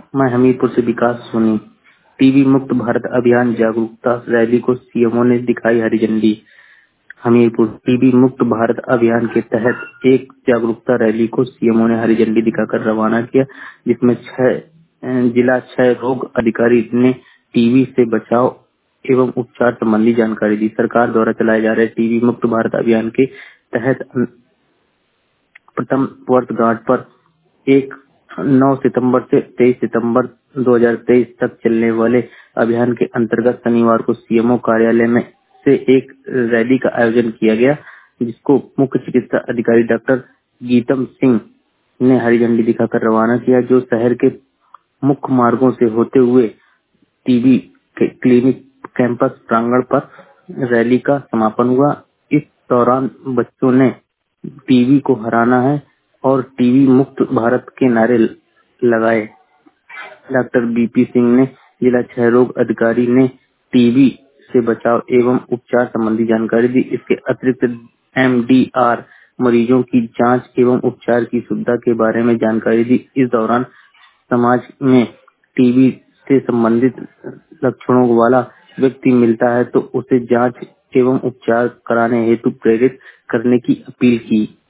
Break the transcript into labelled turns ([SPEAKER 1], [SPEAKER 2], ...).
[SPEAKER 1] मैं हमीरपुर से विकास सोनी। टीबी मुक्त भारत अभियान जागरूकता रैली को सीएमओ ने दिखाई हरी झंडी। हमीरपुर टीबी मुक्त भारत अभियान के तहत एक जागरूकता रैली को सीएमओ ने हरी झंडी दिखाकर रवाना किया, जिसमें जिला क्षय रोग अधिकारी ने टीबी से बचाव एवं उपचार संबंधी जानकारी दी। सरकार द्वारा चलाए जा रहे टीबी मुक्त भारत अभियान के तहत प्रथम वर्षगांठ पर 9 सितंबर से 23 सितंबर 2023 तक चलने वाले अभियान के अंतर्गत शनिवार को सीएमओ कार्यालय में से एक रैली का आयोजन किया गया, जिसको मुख्य चिकित्सा अधिकारी डॉक्टर गीतम सिंह ने हरी झंडी दिखाकर रवाना किया, जो शहर के मुख्य मार्गों से होते हुए टीबी क्लिनिक कैंपस प्रांगण पर रैली का समापन हुआ। इस दौरान बच्चों ने टीबी को हराना है और टीबी मुक्त भारत के नारे लगाए। डॉक्टर बीपी सिंह ने जिला क्षय रोग अधिकारी ने टीबी से बचाव एवं उपचार संबंधी जानकारी दी। इसके अतिरिक्त एमडीआर मरीजों की जांच एवं उपचार की सुविधा के बारे में जानकारी दी। इस दौरान समाज में टीबी से संबंधित लक्षणों वाला व्यक्ति मिलता है तो उसे जांच एवं उपचार कराने हेतु प्रेरित करने की अपील की।